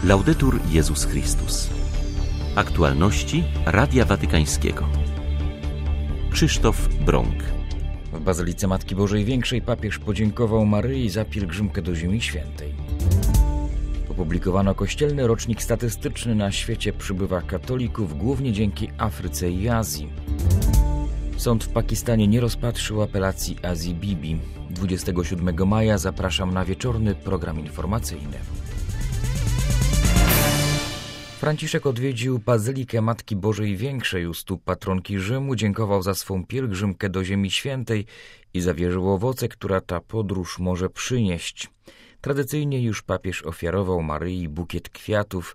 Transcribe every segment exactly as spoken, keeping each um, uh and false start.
Laudetur Jezus Chrystus. Aktualności Radia Watykańskiego. Krzysztof Brąk. W Bazylice Matki Bożej Większej papież podziękował Maryi za pielgrzymkę do Ziemi Świętej. Opublikowano kościelny rocznik statystyczny. Na świecie przybywa katolików głównie dzięki Afryce i Azji. Sąd w Pakistanie nie rozpatrzył apelacji Azji Bibi. dwudziestego siódmego maja zapraszam na wieczorny program informacyjny. Franciszek odwiedził Bazylikę Matki Bożej Większej u stóp patronki Rzymu, dziękował za swą pielgrzymkę do Ziemi Świętej i zawierzył owoce, która ta podróż może przynieść. Tradycyjnie już papież ofiarował Maryi bukiet kwiatów.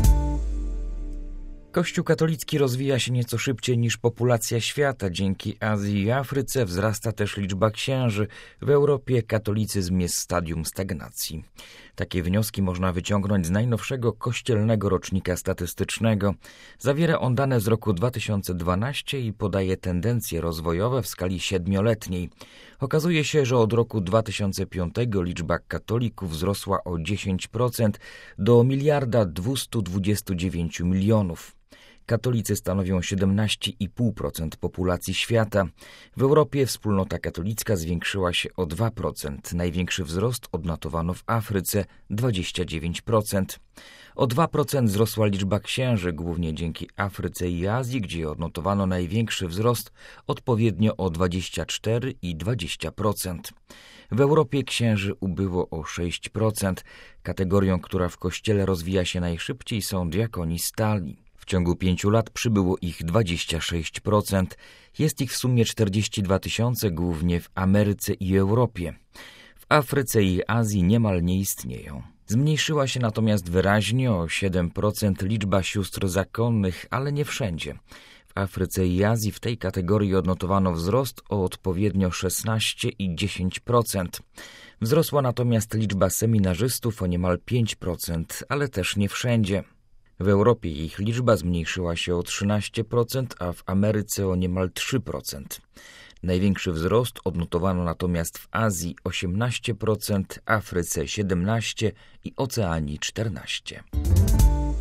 Kościół katolicki rozwija się nieco szybciej niż populacja świata. Dzięki Azji i Afryce wzrasta też liczba księży. W Europie katolicyzm jest w stadium stagnacji. Takie wnioski można wyciągnąć z najnowszego kościelnego rocznika statystycznego. Zawiera on dane z roku dwa tysiące dwunastego i podaje tendencje rozwojowe w skali siedmioletniej. Okazuje się, że od roku dwa tysiące piątego liczba katolików wzrosła o dziesięć procent do miliarda dwieście dwadzieścia dziewięć milionów. Katolicy stanowią siedemnaście i pół procent populacji świata. W Europie wspólnota katolicka zwiększyła się o dwa procent. Największy wzrost odnotowano w Afryce – dwadzieścia dziewięć procent. O dwa procent wzrosła liczba księży, głównie dzięki Afryce i Azji, gdzie odnotowano największy wzrost odpowiednio o dwadzieścia cztery i dwadzieścia procent. W Europie księży ubyło o sześć procent. Kategorią, która w Kościele rozwija się najszybciej, są diakoni stali. W ciągu pięciu lat przybyło ich dwadzieścia sześć procent. Jest ich w sumie czterdzieści dwa tysiące, głównie w Ameryce i Europie. W Afryce i Azji niemal nie istnieją. Zmniejszyła się natomiast wyraźnie o siedem procent liczba sióstr zakonnych, ale nie wszędzie. W Afryce i Azji w tej kategorii odnotowano wzrost o odpowiednio szesnaście i dziesięć procent. Wzrosła natomiast liczba seminarzystów o niemal pięć procent, ale też nie wszędzie. W Europie ich liczba zmniejszyła się o trzynaście procent, a w Ameryce o niemal trzy procent. Największy wzrost odnotowano natomiast w Azji osiemnaście procent, Afryce siedemnaście procent i Oceanii czternaście procent.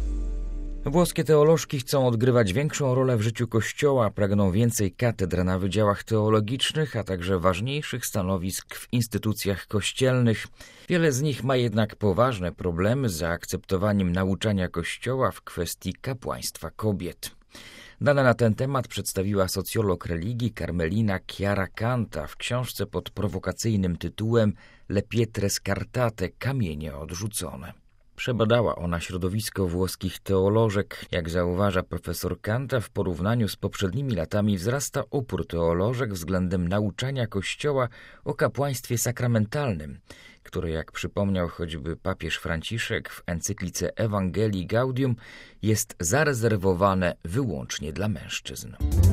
Włoskie teolożki chcą odgrywać większą rolę w życiu Kościoła, pragną więcej katedr na wydziałach teologicznych, a także ważniejszych stanowisk w instytucjach kościelnych. Wiele z nich ma jednak poważne problemy z zaakceptowaniem nauczania Kościoła w kwestii kapłaństwa kobiet. Dane na ten temat przedstawiła socjolog religii Carmelina Chiara Canta w książce pod prowokacyjnym tytułem Le pietre scartate – kamienie odrzucone. Przebadała ona środowisko włoskich teolożek. Jak zauważa profesor Canta, w porównaniu z poprzednimi latami wzrasta opór teolożek względem nauczania Kościoła o kapłaństwie sakramentalnym, które, jak przypomniał choćby papież Franciszek w encyklice Ewangelii Gaudium, jest zarezerwowane wyłącznie dla mężczyzn.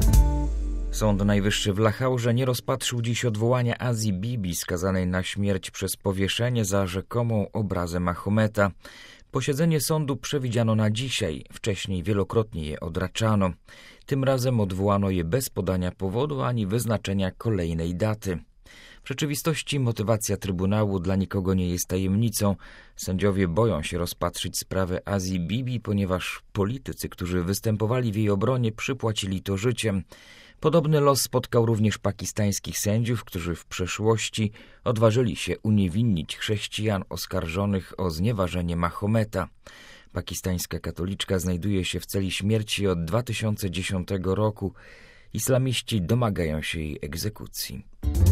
Sąd Najwyższy w Lachaurze nie rozpatrzył dziś odwołania Azji Bibi skazanej na śmierć przez powieszenie za rzekomą obrazę Mahometa. Posiedzenie sądu przewidziano na dzisiaj, wcześniej wielokrotnie je odraczano. Tym razem odwołano je bez podania powodu ani wyznaczenia kolejnej daty. W rzeczywistości motywacja Trybunału dla nikogo nie jest tajemnicą. Sędziowie boją się rozpatrzyć sprawę Azji Bibi, ponieważ politycy, którzy występowali w jej obronie, przypłacili to życiem. Podobny los spotkał również pakistańskich sędziów, którzy w przeszłości odważyli się uniewinnić chrześcijan oskarżonych o znieważenie Mahometa. Pakistańska katoliczka znajduje się w celi śmierci od dwa tysiące dziesiątego roku. Islamiści domagają się jej egzekucji.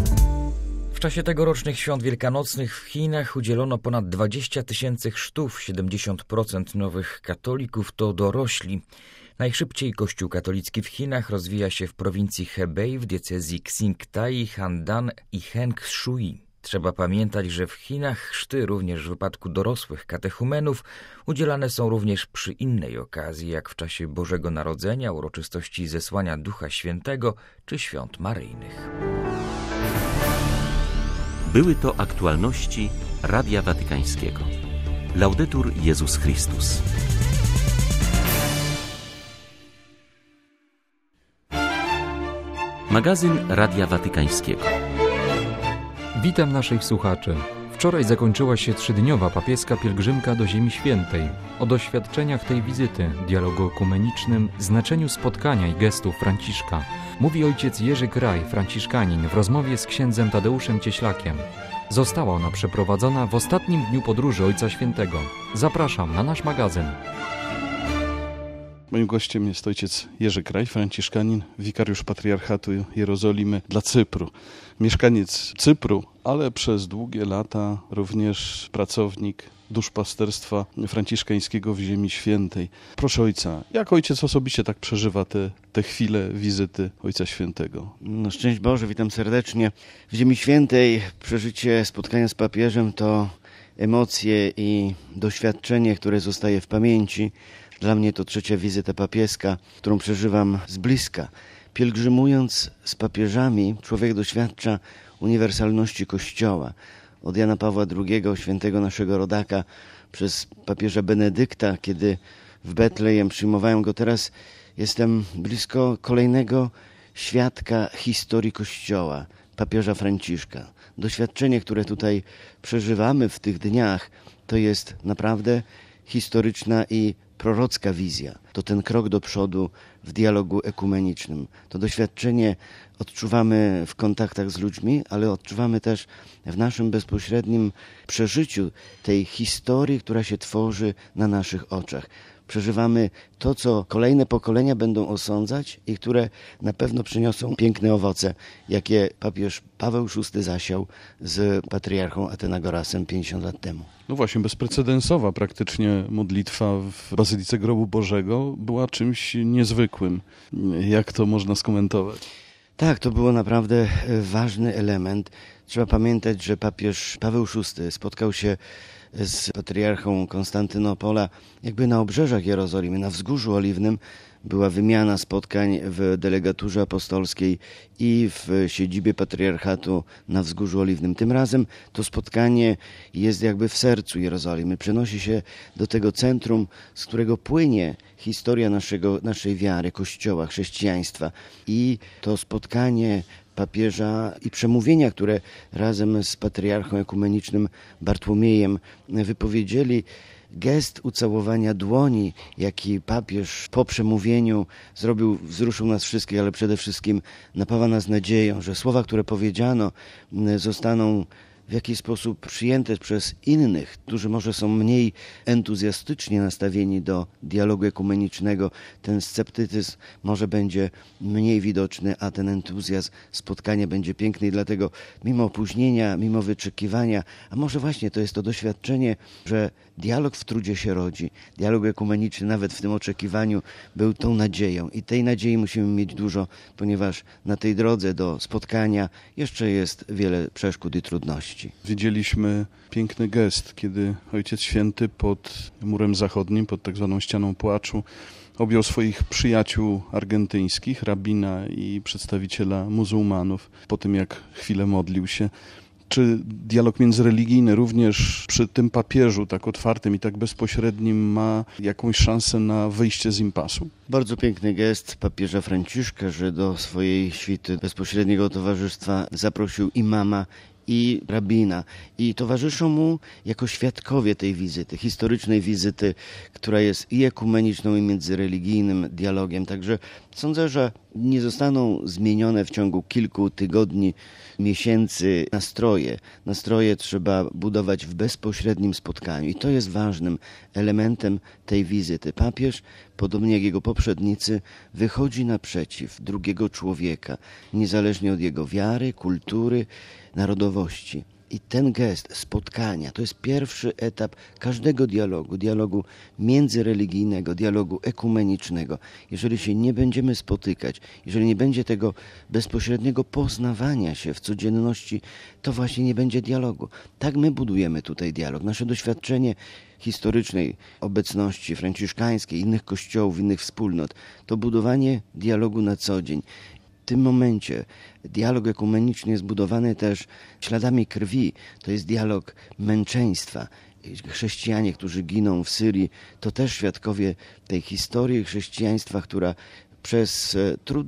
W czasie tegorocznych świąt wielkanocnych w Chinach udzielono ponad dwadzieścia tysięcy chrztów, siedemdziesiąt procent nowych katolików to dorośli. Najszybciej Kościół katolicki w Chinach rozwija się w prowincji Hebei, w diecezji Qingtai, Handan i Hengshui. Trzeba pamiętać, że w Chinach chrzty również w wypadku dorosłych katechumenów udzielane są również przy innej okazji, jak w czasie Bożego Narodzenia, uroczystości zesłania Ducha Świętego czy świąt maryjnych. Były to aktualności Radia Watykańskiego. Laudetur Jezus Chrystus. Magazyn Radia Watykańskiego. Witam naszych słuchaczy. W Wczoraj zakończyła się trzydniowa papieska pielgrzymka do Ziemi Świętej. O doświadczeniach tej wizyty, dialogu ekumenicznym, znaczeniu spotkania i gestów Franciszka mówi ojciec Jerzy Kraj, franciszkanin, w rozmowie z księdzem Tadeuszem Cieślakiem. Została ona przeprowadzona w ostatnim dniu podróży Ojca Świętego. Zapraszam na nasz magazyn. Moim gościem jest ojciec Jerzy Kraj, franciszkanin, wikariusz patriarchatu Jerozolimy dla Cypru. Mieszkaniec Cypru, ale przez długie lata również pracownik duszpasterstwa franciszkańskiego w Ziemi Świętej. Proszę ojca, jak ojciec osobiście tak przeżywa te, te chwile wizyty Ojca Świętego? No, szczęść Boże, witam serdecznie. W Ziemi Świętej przeżycie spotkania z papieżem to emocje i doświadczenie, które zostaje w pamięci. Dla mnie to trzecia wizyta papieska, którą przeżywam z bliska. Pielgrzymując z papieżami, człowiek doświadcza uniwersalności Kościoła. Od Jana Pawła drugiego, świętego naszego rodaka, przez papieża Benedykta, kiedy w Betlejem przyjmowałem go. Teraz jestem blisko kolejnego świadka historii Kościoła, papieża Franciszka. Doświadczenie, które tutaj przeżywamy w tych dniach, to jest naprawdę historyczna i prorocka wizja. To ten krok do przodu w dialogu ekumenicznym. To doświadczenie odczuwamy w kontaktach z ludźmi, ale odczuwamy też w naszym bezpośrednim przeżyciu tej historii, która się tworzy na naszych oczach. Przeżywamy to, co kolejne pokolenia będą osądzać i które na pewno przyniosą piękne owoce, jakie papież Paweł szósty zasiał z patriarchą Atenagorasem pięćdziesiąt lat temu. No właśnie, bezprecedensowa praktycznie modlitwa w Bazylice Grobu Bożego była czymś niezwykłym. Jak to można skomentować? Tak, to było naprawdę ważny element. Trzeba pamiętać, że papież Paweł szósty spotkał się z patriarchą Konstantynopola jakby na obrzeżach Jerozolimy, na Wzgórzu Oliwnym. Była wymiana spotkań w delegaturze apostolskiej i w siedzibie patriarchatu na Wzgórzu Oliwnym. Tym razem to spotkanie jest jakby w sercu Jerozolimy. Przenosi się do tego centrum, z którego płynie historia naszego, naszej wiary, Kościoła, chrześcijaństwa. I to spotkanie papieża i przemówienia, które razem z patriarchą ekumenicznym Bartłomiejem wypowiedzieli, gest ucałowania dłoni, jaki papież po przemówieniu zrobił, wzruszył nas wszystkich, ale przede wszystkim napawa nas nadzieją, że słowa, które powiedziano, zostaną w jakiś sposób przyjęte przez innych, którzy może są mniej entuzjastycznie nastawieni do dialogu ekumenicznego. Ten sceptycyzm może będzie mniej widoczny, a ten entuzjazm spotkania będzie piękny i dlatego mimo opóźnienia, mimo wyczekiwania, a może właśnie to jest to doświadczenie, że dialog w trudzie się rodzi. Dialog ekumeniczny nawet w tym oczekiwaniu był tą nadzieją i tej nadziei musimy mieć dużo, ponieważ na tej drodze do spotkania jeszcze jest wiele przeszkód i trudności. Widzieliśmy piękny gest, kiedy Ojciec Święty pod murem zachodnim, pod tak zwaną ścianą płaczu, objął swoich przyjaciół argentyńskich, rabina i przedstawiciela muzułmanów, po tym jak chwilę modlił się. Czy dialog międzyreligijny również przy tym papieżu tak otwartym i tak bezpośrednim ma jakąś szansę na wyjście z impasu? Bardzo piękny gest papieża Franciszka, że do swojej świty bezpośredniego towarzystwa zaprosił imama i rabina i towarzyszą mu jako świadkowie tej wizyty, historycznej wizyty, która jest i ekumeniczną, i międzyreligijnym dialogiem. Także sądzę, że nie zostaną zmienione w ciągu kilku tygodni, miesięcy nastroje. Nastroje trzeba budować w bezpośrednim spotkaniu i to jest ważnym elementem tej wizyty. Papież, podobnie jak jego poprzednicy, wychodzi naprzeciw drugiego człowieka, niezależnie od jego wiary, kultury, narodowości. I ten gest spotkania to jest pierwszy etap każdego dialogu, dialogu międzyreligijnego, dialogu ekumenicznego. Jeżeli się nie będziemy spotykać, jeżeli nie będzie tego bezpośredniego poznawania się w codzienności, to właśnie nie będzie dialogu. Tak my budujemy tutaj dialog. Nasze doświadczenie historycznej obecności franciszkańskiej, innych kościołów, innych wspólnot, to budowanie dialogu na co dzień. W tym momencie dialog ekumeniczny jest budowany też śladami krwi. To jest dialog męczeństwa. Chrześcijanie, którzy giną w Syrii, to też świadkowie tej historii chrześcijaństwa, która przez trudne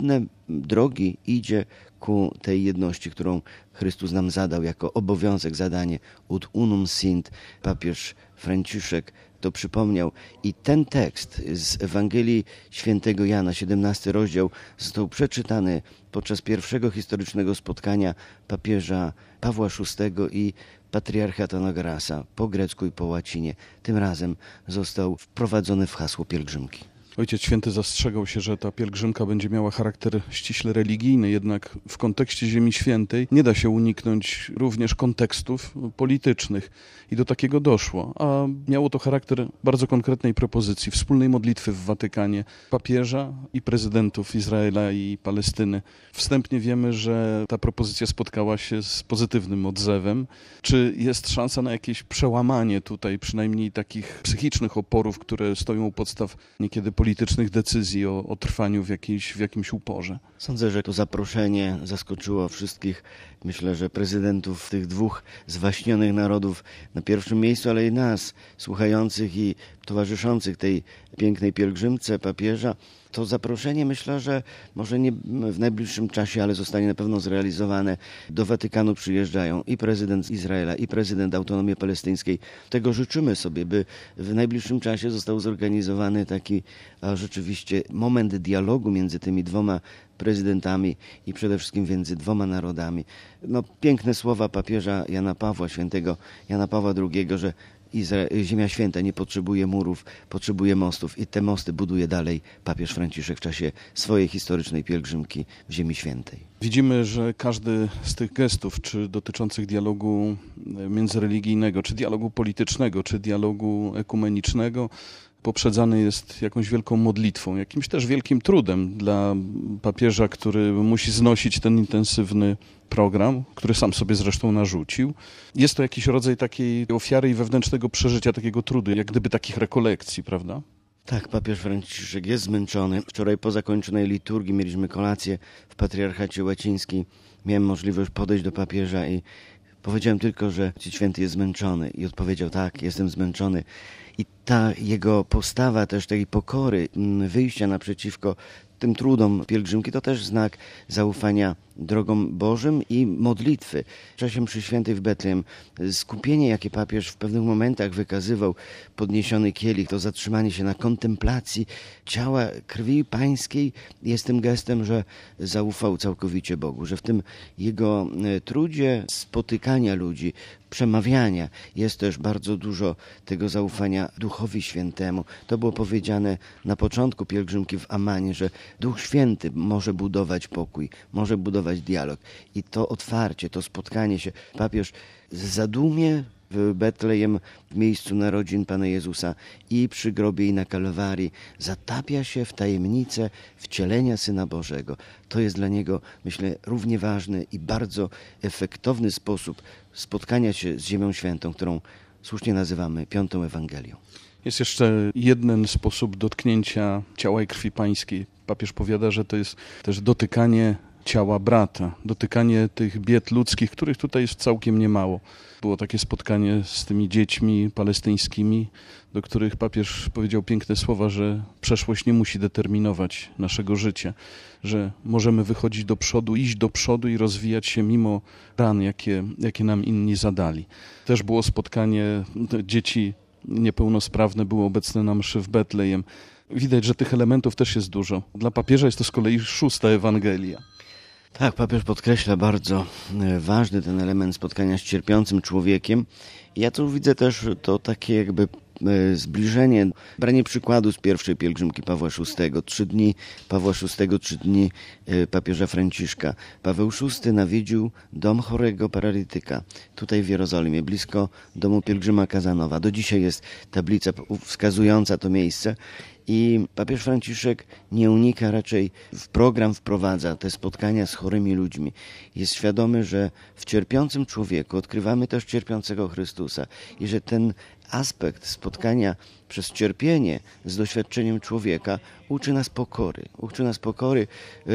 drogi idzie ku tej jedności, którą Chrystus nam zadał jako obowiązek, zadanie. Ut unum sint, papież Franciszek to przypomniał. I ten tekst z Ewangelii Świętego Jana, siedemnasty rozdział, został przeczytany podczas pierwszego historycznego spotkania papieża Pawła szóstego i patriarcha Atanagorasa po grecku i po łacinie. Tym razem został wprowadzony w hasło pielgrzymki. Ojciec Święty zastrzegał się, że ta pielgrzymka będzie miała charakter ściśle religijny, jednak w kontekście Ziemi Świętej nie da się uniknąć również kontekstów politycznych. I do takiego doszło. A miało to charakter bardzo konkretnej propozycji, wspólnej modlitwy w Watykanie papieża i prezydentów Izraela i Palestyny. Wstępnie wiemy, że ta propozycja spotkała się z pozytywnym odzewem. Czy jest szansa na jakieś przełamanie tutaj przynajmniej takich psychicznych oporów, które stoją u podstaw niekiedy politycznych decyzji o, o trwaniu w, jakiejś, w jakimś uporze? Sądzę, że to zaproszenie zaskoczyło wszystkich. Myślę, że prezydentów tych dwóch zwaśnionych narodów na pierwszym miejscu, ale i nas, słuchających i towarzyszących tej pięknej pielgrzymce papieża. To zaproszenie, myślę, że może nie w najbliższym czasie, ale zostanie na pewno zrealizowane. Do Watykanu przyjeżdżają i prezydent Izraela, i prezydent Autonomii Palestyńskiej. Tego życzymy sobie, by w najbliższym czasie został zorganizowany taki a rzeczywiście moment dialogu między tymi dwoma prezydentami i przede wszystkim między dwoma narodami. No, piękne słowa papieża Jana Pawła, świętego Jana Pawła drugiego, że Izra- Ziemia Święta nie potrzebuje murów, potrzebuje mostów i te mosty buduje dalej papież Franciszek w czasie swojej historycznej pielgrzymki w Ziemi Świętej. Widzimy, że każdy z tych gestów, czy dotyczących dialogu międzyreligijnego, czy dialogu politycznego, czy dialogu ekumenicznego, poprzedzany jest jakąś wielką modlitwą, jakimś też wielkim trudem dla papieża, który musi znosić ten intensywny program, który sam sobie zresztą narzucił. Jest to jakiś rodzaj takiej ofiary i wewnętrznego przeżycia, takiego trudu, jak gdyby takich rekolekcji, prawda? Tak, papież Franciszek jest zmęczony. Wczoraj po zakończonej liturgii mieliśmy kolację w Patriarchacie Łacińskim. Miałem możliwość podejść do papieża i powiedziałem tylko, że Ojciec Święty jest zmęczony. I odpowiedział: tak, jestem zmęczony. I ta jego postawa też tej pokory, wyjścia naprzeciwko tym trudom pielgrzymki, to też znak zaufania drogom Bożym i modlitwy. W czasie mszy świętej w Betlejem skupienie, jakie papież w pewnych momentach wykazywał, podniesiony kielich, to zatrzymanie się na kontemplacji ciała krwi pańskiej jest tym gestem, że zaufał całkowicie Bogu, że w tym jego trudzie spotykania ludzi, przemawiania jest też bardzo dużo tego zaufania Duchowi Świętemu. To było powiedziane na początku pielgrzymki w Amanie, że Duch Święty może budować pokój, może budować dialog. I to otwarcie, to spotkanie się, papież zadumie w Betlejem, w miejscu narodzin Pana Jezusa i przy grobie i na Kalwarii, zatapia się w tajemnicę wcielenia Syna Bożego. To jest dla niego, myślę, równie ważny i bardzo efektowny sposób spotkania się z Ziemią Świętą, którą słusznie nazywamy Piątą Ewangelią. Jest jeszcze jeden sposób dotknięcia ciała i krwi pańskiej. Papież powiada, że to jest też dotykanie ciała brata, dotykanie tych bied ludzkich, których tutaj jest całkiem niemało. Było takie spotkanie z tymi dziećmi palestyńskimi, do których papież powiedział piękne słowa, że przeszłość nie musi determinować naszego życia, że możemy wychodzić do przodu, iść do przodu i rozwijać się mimo ran, jakie, jakie nam inni zadali. Też było spotkanie, dzieci niepełnosprawne były obecne na mszy w Betlejem. Widać, że tych elementów też jest dużo. Dla papieża jest to z kolei szósta Ewangelia. Tak, papież podkreśla bardzo ważny ten element spotkania z cierpiącym człowiekiem. Ja tu widzę też to takie jakby zbliżenie, branie przykładu z pierwszej pielgrzymki Pawła szóstego. Trzy dni Pawła szóstego, trzy dni papieża Franciszka. Paweł szósty nawiedził dom chorego paralityka, tutaj w Jerozolimie, blisko domu pielgrzyma Kazanowa. Do dzisiaj jest tablica wskazująca to miejsce. I papież Franciszek nie unika, raczej w program wprowadza te spotkania z chorymi ludźmi. Jest świadomy, że w cierpiącym człowieku odkrywamy też cierpiącego Chrystusa i że ten aspekt spotkania przez cierpienie z doświadczeniem człowieka uczy nas pokory. Uczy nas pokory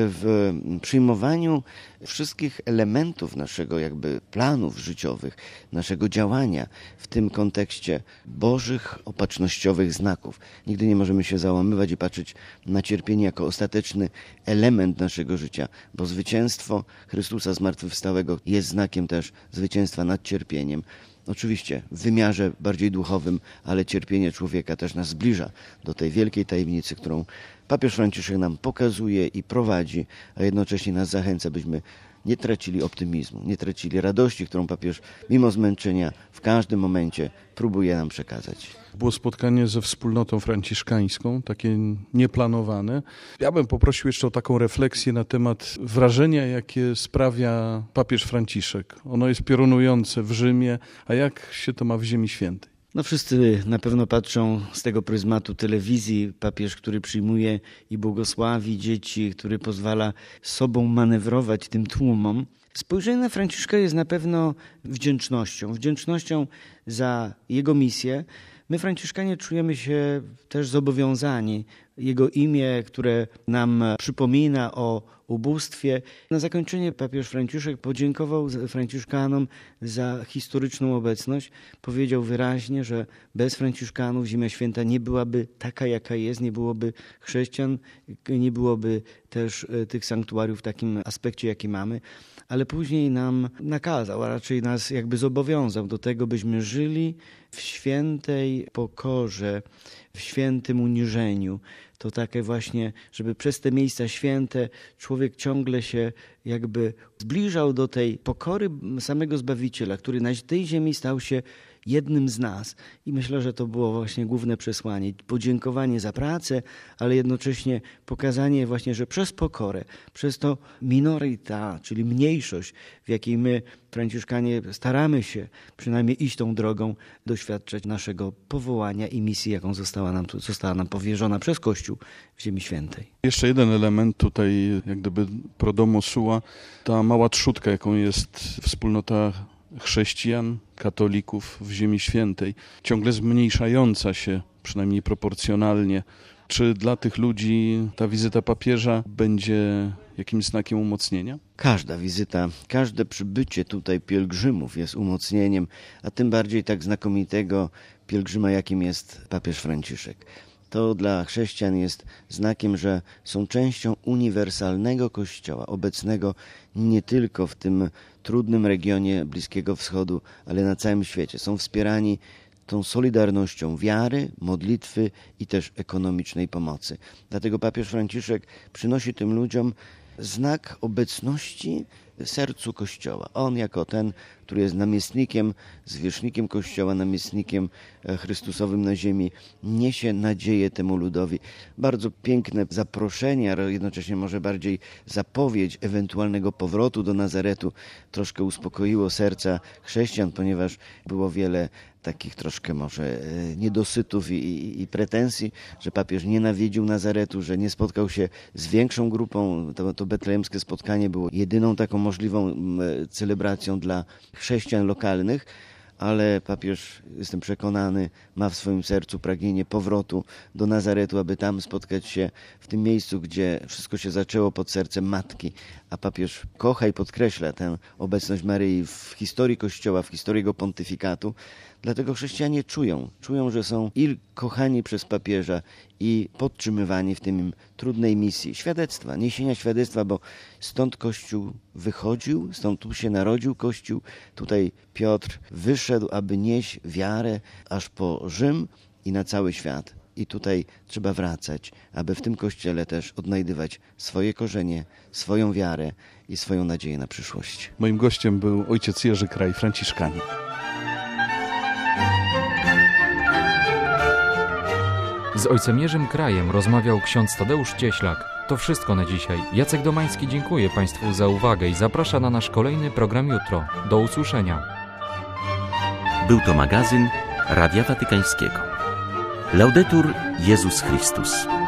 w przyjmowaniu wszystkich elementów naszego jakby planów życiowych, naszego działania w tym kontekście bożych, opatrznościowych znaków. Nigdy nie możemy się załamywać i patrzeć na cierpienie jako ostateczny element naszego życia, bo zwycięstwo Chrystusa zmartwychwstałego jest znakiem też zwycięstwa nad cierpieniem. Oczywiście w wymiarze bardziej duchowym, ale cierpienie człowieka też nas zbliża do tej wielkiej tajemnicy, którą papież Franciszek nam pokazuje i prowadzi, a jednocześnie nas zachęca, byśmy nie tracili optymizmu, nie tracili radości, którą papież mimo zmęczenia w każdym momencie próbuje nam przekazać. Było spotkanie ze wspólnotą franciszkańską, takie nieplanowane. Ja bym poprosił jeszcze o taką refleksję na temat wrażenia, jakie sprawia papież Franciszek. Ono jest piorunujące w Rzymie, a jak się to ma w Ziemi Świętej? No wszyscy na pewno patrzą z tego pryzmatu telewizji. Papież, który przyjmuje i błogosławi dzieci, który pozwala sobą manewrować tym tłumom. Spojrzenie na Franciszka jest na pewno wdzięcznością. Wdzięcznością za jego misję. My, Franciszkanie, czujemy się też zobowiązani. Jego imię, które nam przypomina o ubóstwie. Na zakończenie papież Franciszek podziękował Franciszkanom za historyczną obecność. Powiedział wyraźnie, że bez Franciszkanów Ziemia Święta nie byłaby taka, jaka jest, nie byłoby chrześcijan, nie byłoby też tych sanktuariów w takim aspekcie, jaki mamy. Ale później nam nakazał, a raczej nas jakby zobowiązał do tego, byśmy żyli w świętej pokorze, w świętym uniżeniu. To takie właśnie, żeby przez te miejsca święte człowiek ciągle się jakby zbliżał do tej pokory samego Zbawiciela, który na tej ziemi stał się jednym z nas. I myślę, że to było właśnie główne przesłanie. Podziękowanie za pracę, ale jednocześnie pokazanie właśnie, że przez pokorę, przez to minorita, czyli mniejszość, w jakiej my, Franciszkanie, staramy się przynajmniej iść tą drogą, doświadczać naszego powołania i misji, jaką została nam, została nam powierzona przez Kościół w Ziemi Świętej. Jeszcze jeden element tutaj, jak gdyby pro domo sua, ta mała trzutka, jaką jest wspólnota chrześcijan, katolików w Ziemi Świętej, ciągle zmniejszająca się, przynajmniej proporcjonalnie. Czy dla tych ludzi ta wizyta papieża będzie jakimś znakiem umocnienia? Każda wizyta, każde przybycie tutaj pielgrzymów jest umocnieniem, a tym bardziej tak znakomitego pielgrzyma, jakim jest papież Franciszek. To dla chrześcijan jest znakiem, że są częścią uniwersalnego Kościoła, obecnego nie tylko w tym trudnym regionie Bliskiego Wschodu, ale na całym świecie. Są wspierani tą solidarnością wiary, modlitwy i też ekonomicznej pomocy. Dlatego papież Franciszek przynosi tym ludziom znak obecności w sercu Kościoła. On jako ten, który jest namiestnikiem, zwierzchnikiem Kościoła, namiestnikiem Chrystusowym na ziemi, niesie nadzieję temu ludowi. Bardzo piękne zaproszenie, ale jednocześnie może bardziej zapowiedź ewentualnego powrotu do Nazaretu troszkę uspokoiło serca chrześcijan, ponieważ było wiele takich troszkę może niedosytów i, i, i pretensji, że papież nie nawiedził Nazaretu, że nie spotkał się z większą grupą. To, to betlejemskie spotkanie było jedyną taką możliwą celebracją dla chrześcijan lokalnych, ale papież, jestem przekonany, ma w swoim sercu pragnienie powrotu do Nazaretu, aby tam spotkać się w tym miejscu, gdzie wszystko się zaczęło pod sercem Matki, a papież kocha i podkreśla tę obecność Maryi w historii Kościoła, w historii jego pontyfikatu. Dlatego chrześcijanie czują, czują, że są i kochani przez papieża i podtrzymywani w tym trudnej misji świadectwa, niesienia świadectwa, bo stąd Kościół wychodził, stąd tu się narodził Kościół, tutaj Piotr wyszedł, aby nieść wiarę aż po Rzym i na cały świat. I tutaj trzeba wracać, aby w tym Kościele też odnajdywać swoje korzenie, swoją wiarę i swoją nadzieję na przyszłość. Moim gościem był ojciec Jerzy Kraj, franciszkanin. Z ojcem Jerzym Krajem rozmawiał ksiądz Tadeusz Cieślak. To wszystko na dzisiaj. Jacek Domański dziękuję Państwu za uwagę i zaprasza na nasz kolejny program jutro. Do usłyszenia. Był to magazyn Radia Watykańskiego. Laudetur Jezus Chrystus.